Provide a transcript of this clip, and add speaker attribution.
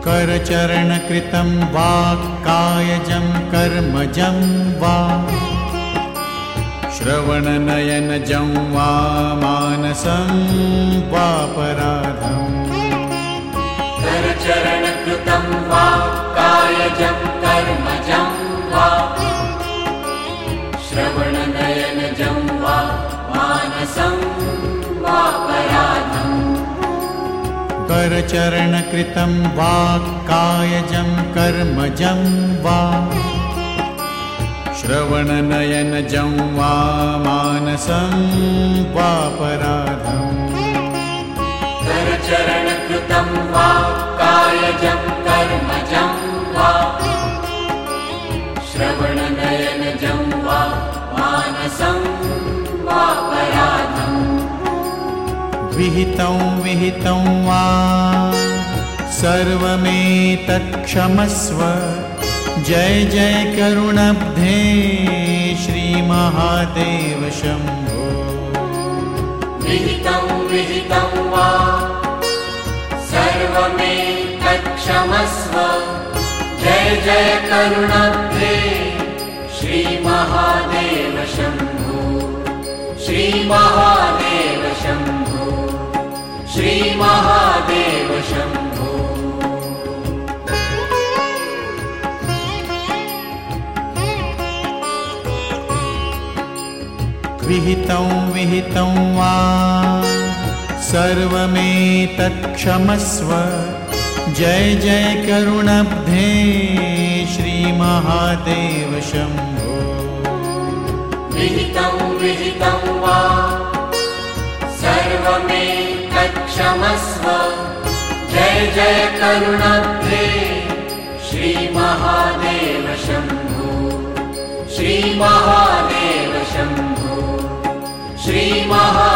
Speaker 1: करचरणकृतं वा कायजं कर्मजं वा श्रवणनयनजं वा मानसं वापराधम्
Speaker 2: करचरणकृतं वा कायजं कर्मजं वा श्रवणनयनजं वा मानसं वापराधम्
Speaker 1: करचरणकृतं वा कायजं कर्मजं वा श्रवणनयनजं वा मानसं वापराधम्
Speaker 2: करचरणकृतं वा कायजं कर्मजं वा श्रवणनयनजं वा मानसं वापराधम्
Speaker 1: विहितं विहितं वा सर्वमेतत्क्षमस्व जय जय करुणाब्धे श्रीमहादेव शम्भो
Speaker 2: विहितं विहितं वा सर्वमेतत्क्षमस्व जय जय करुणाब्धे श्रीमहादेव शम्भो श्रीमहादेव शम्भो श्रीमहादेव शम्भो
Speaker 1: विहितं विहितं वा सर्वमेतत्क्षमस्व जय जय करुणाब्धे श्रीमहादेव शम्भो
Speaker 2: विहितं विहितं वा सर्वमेतत्क्षमस्व जय जय करुणाब्धे श्रीमहादेव शम्भो श्रीमहादेव शम्भो श्रीमहा